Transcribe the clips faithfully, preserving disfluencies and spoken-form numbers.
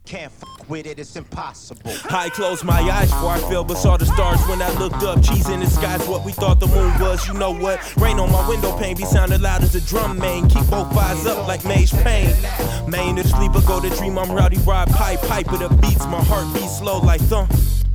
Can't fuck with it, it's impossible. I closed my eyes before I fell, but saw the stars when I looked up. Cheese in the skies, what we thought the moon was. You know what? Rain on my window pane, be sounding loud as a drum main. Keep both eyes up like Mage Payne. Main to the sleeper, go to dream. I'm Rowdy Rod Pipe, pipe with the beats. My heart beats slow like thump.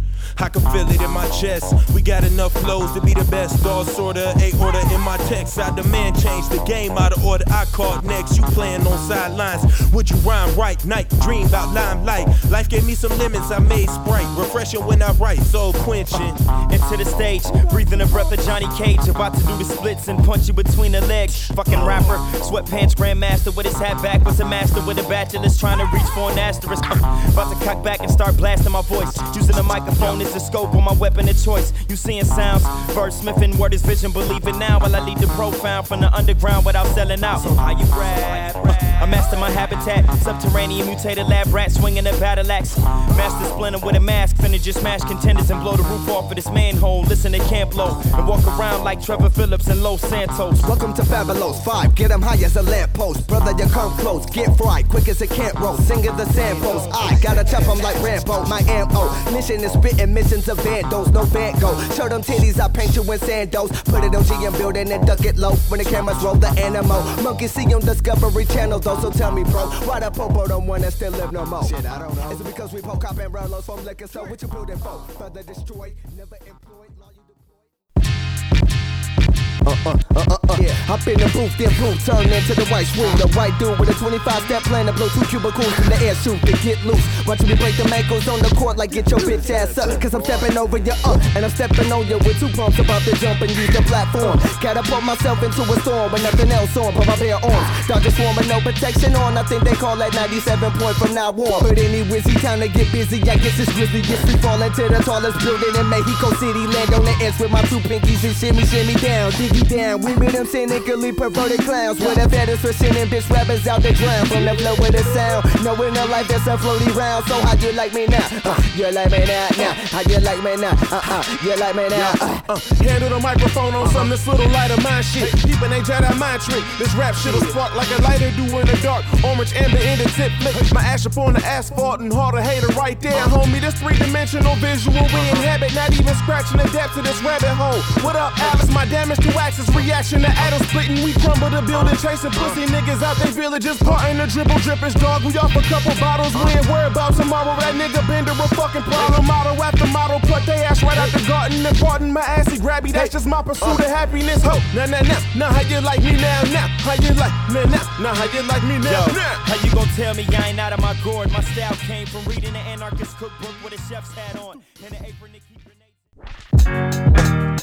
I can feel it in my chest. We got enough flows to be the best. All sorta, a order in my text. I demand change the game out of order. I caught next. You playing on sidelines. Would you rhyme right? Night dream about limelight. Life gave me some lemons. I made Sprite. Refreshing when I write. Soul quenching. Into the stage, breathing a breath of Johnny Cage. About to do the splits and punch you between the legs. Fucking rapper, sweatpants grandmaster with his hat back. Was a master with a bachelor's trying to reach for an asterisk. Uh, about to cock back and start blasting my voice. Using the microphone as a scope on my weapon of choice. You seeing sounds, verse smithing, word is vision. Believe it now while I lead the profound from the underground without selling out. So how you rap? Uh, I master my habitat, subterranean mutated lab rat swinging a battle axe. Master Splinter with a mask, finna just smash contenders and blow the roof off of this manhole. Listen to Camp Low and walk around like Trevor Phillips and Los Santos. Welcome to Fabulos five, get them high as a lamppost. Brother, you come close, get fried, quick as a camp roast. Singing the sandpost, I gotta chop them like Rambo. My M O, mission is spitting missions of vandals, no Van Gogh. Show them titties, I paint you in sandals. Put it on G M building and duck it low. When the cameras roll the animal. Monkeys see on Discovery Channel though, so tell me bro, why the popo don't wanna still live no more? Shit, I don't know. Is it because we poke cop and run from liquor? So what you building for? Brother destroyed, never employed, law you deployed. Uh, uh, uh, uh, uh. Yeah. Hop in the booth, then boom, turn into the white swing. The white dude with a twenty-five step plan to blow two cubicles in the air, shoot to get loose. Watch me break the ankles on the court like get your bitch ass up. Cause I'm stepping over your up, and I'm stepping on you with two pumps about to jump and use the platform. Catapult myself into a storm with nothing else on, but my bare arms. Dodge a swarm with no protection on, I think they call that ninety-seven point from now on. But anyways, he time to get busy, I guess it's grizzly. Gets free fall into the tallest building in Mexico City. Land on the edge with my two pinkies and shimmy, shimmy down. Diggy down, we be them cynically perverted clowns. With a feathers for sinning bitch rappers out the drown. From the flow with the sound, knowing the life that's a floaty round. So how you like me now? Uh, you like me now, now. How you like me now? Uh-uh, you like me now? Uh. Uh, handle the microphone on some this little light of mine shit. People ain't try that mind trick. This rap shit'll spark like a lighter do in the dark. Orange, amber, in the tip flick. My ash up on the asphalt and hard to hater right there, homie. This three-dimensional visual we inhabit. Not even scratching the depths of this rabbit hole. What up, Alice? My damage to axis reaction to atom splitting. We crumble the building, chasing pussy niggas out they villages. Parting the dribble drippers, dog. We off a couple bottles. We ain't worried about tomorrow. That nigga Bender a fucking problem. Model after model, put they ass right out the garden. And pardon my assy grabby. That's just my pursuit of happiness. Ho, nah, nah, nah. Nah, how you like me now? Now, how you like me now? Nah, how you like me now? Yo, now. How you gon' tell me I ain't out of my gourd? My style came from reading the anarchist cookbook with a chef's hat on and an apron to keep grenades.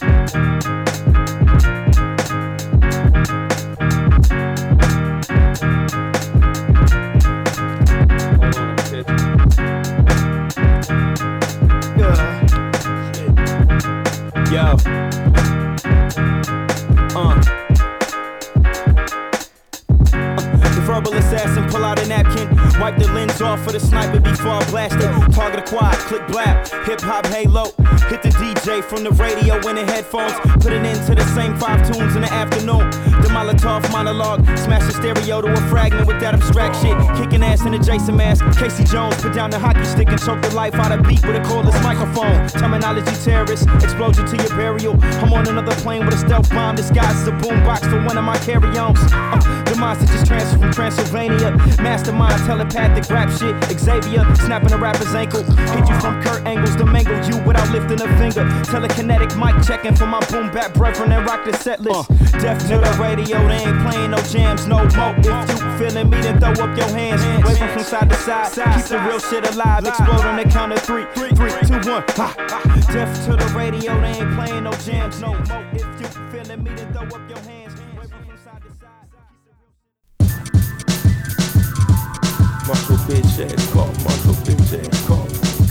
Yo. Uh. The verbal assassin pull out a napkin, wipe the lens off for the sniper before I blast it. Target a quad, click blap, hip hop halo. Hit the D J from the radio in the headphones. Put it into the same five tunes in the afternoon. The Molotov monologue, smash the stereo to a fragment with that abstract shit. Kicking ass in a Jason mask. Casey Jones put down the hockey stick and choke the life out of beat with a cordless microphone. Terminology terrorist, explosion to your burial. I'm on another plane with a stealth bomb disguised as a boombox for one of my carry-ons. Uh, the monster just transferred from Transylvania. Mastermind, telepathic rap shit. Xavier, snapping a rapper's ankle. Hit you from Kurt Angles to mangle you without lifting a finger. Telekinetic mic checking for my boom bap brethren and rock the set list. Uh, Deaf to the radio, they ain't playing no jams no more. If you feeling me, then throw up your hands. Waving from side to side, keep the real shit alive. Explode on the count of three, three, two, one. Ha. Deaf to the radio, they ain't playing no jams no more. If you feeling me, then throw up your hands. Waving from side to side. Muscle bitch ass call, muscle bitch ass call.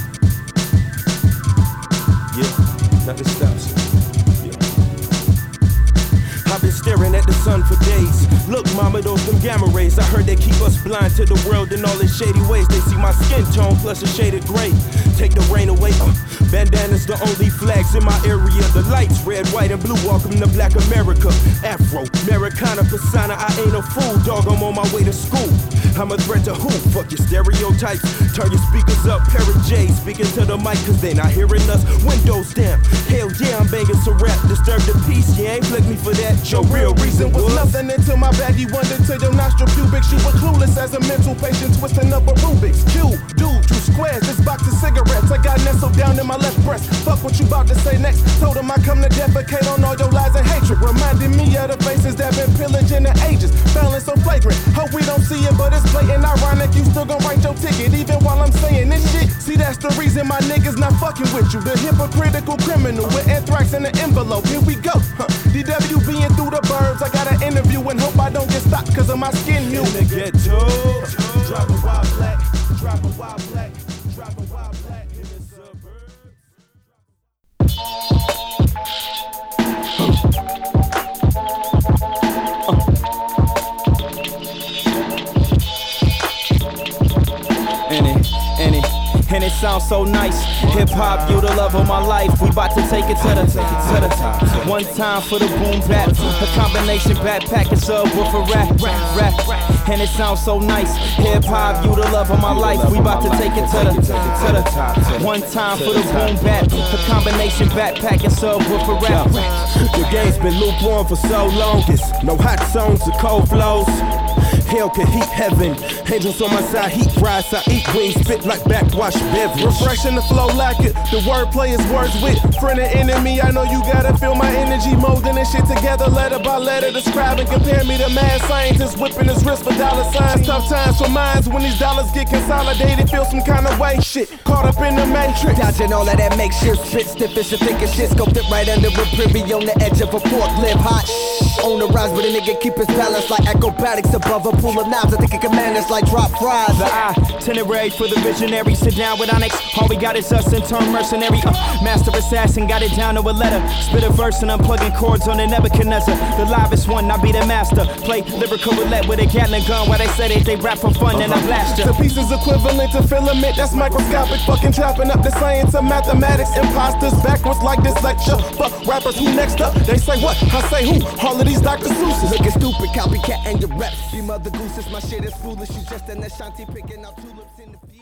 Yeah, now it stops. Yeah. I've been staring at the sun for days. Look, ma, mama, those them gamma rays. I heard they keep us blind to the world and all its shady ways. They see my skin tone plus a shade of gray. Take the rain away. Uh, bandana's the only flags in my area. The lights, red, white, and blue. Welcome to Black America. Afro, Americana, persona. I ain't a fool, dog. I'm on my way to school. I'm a threat to who? Fuck your stereotypes. Turn your speakers up. Parrot J speaking to the mic, cause they not hearing us. Windows down. Hell yeah, I'm banging some rap. Disturb the peace. You ain't flick me for that. Your real reason was nothing until my baggy wondered to your nostril pubics. You were clueless as a mental patient twisting up a Rubik's Cube. Dude, two squares, this box of cigarettes. I got nestled down in my left breast. Fuck what you about to say next. Told him I come to defecate on all your lies and hatred. Reminding me of the faces that been pillaging the ages. Failing so flagrant. Hope we don't see it, but it's blatant ironic. You still gon' write your ticket even while I'm saying this shit. See, that's the reason my niggas not fucking with you. The hypocritical criminal with anthrax in the envelope. Here we go. Huh. D W being through the burbs. I got an interview and hope I don't get stopped cause of my skin hue. In the ghetto. Drop a wild black. Drop a wild black. Drop a wild black in the suburbs. And it, and it, and it sounds so nice. Hip hop, you the love of my life. We bout to take it to the, to the top. One time for the boom bap. A combination backpack and subwoofer rap, rap, rap. And it sounds so nice. Hip hop, you the love of my life. We bout to take it to the, to the top. One time for the boom bap. A combination backpack and subwoofer rap. The game's been lukewarm for so long. It's no hot songs or cold flows. Hell can heat heaven. Angels on my side, heat rise. I eat wings, spit like backwash beverage. Refreshing the flow like it. The wordplay is words with friend and enemy. I know you gotta feel my energy, molding this shit together, letter by letter. Describing, compare me to mad scientists, whipping his wrist for dollar signs. Tough times for minds when these dollars get consolidated. Feel some kind of way. Shit, caught up in the matrix. Dodging all of that makeshift shit, stiff as you thinking shit. Scoped it right under a privy on the edge of a forklift. Hot on the rise, but a nigga keep his balance like acrobatics above a pool of knives. I think it can man us like drop fries. The itinerary for the visionary. Sit down with Onyx. All we got is us and turn mercenary. Uh, master assassin got it down to a letter. Spit a verse and I'm plugging chords on the Nebuchadnezzar. The livest one, I be the master. Play lyrical roulette with a Gatling gun. While they say they, they rap for fun and I blast ya. The pieces equivalent to filament. That's microscopic. Fucking chopping up the science of mathematics. Imposters backwards like dyslexia. But rappers, who next up? They say what? I say who? All of these Doctor Seuss's. Looking stupid, copycat and your reps. Be Mother Gooses, my shit is foolish. You just an Ashanti picking out tulips in the field.